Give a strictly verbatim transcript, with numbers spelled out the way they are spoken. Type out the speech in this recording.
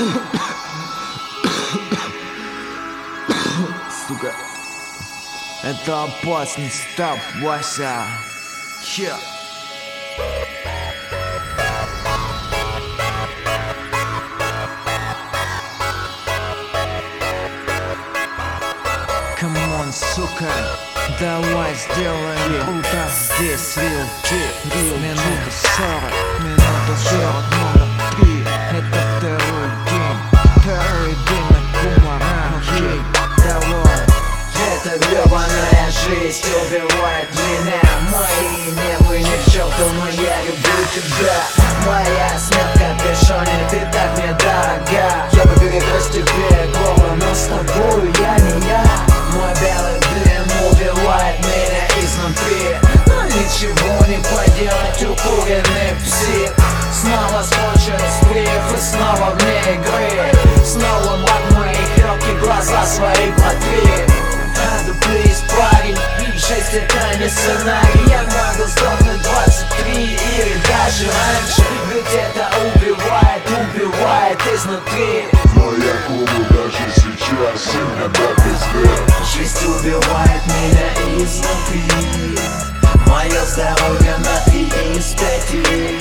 Сука, это опасный стаб, Вася. Че? Камон, сука, давай сделаем круто. Здесь real G, real минута сорок, минута сорок, номер три. Это второй день, второй день на Кумаранге. Давай. Эта гребаная жизнь убивает меня. Мои нервы ни к черту, но я люблю тебя. Моя смерть в капюшоне, ты так мне дорога. Я бы перегрыз тебе горло, но с тобою я не я. Мой белый дым убивает меня изнутри, но ничего не поделать, укуренный псих. Снова скончились сплив и снова вне игры. Снова под мои легкие глаза свои протри. Надо please, парень, шесть это не сценарий. Я могу сдохнуть двадцать три или даже раньше. Ведь это убивает, убивает изнутри. Но я клубу даже сейчас сильно до пизды. Жизнь убивает меня изнутри. Мое здоровье на три из пяти.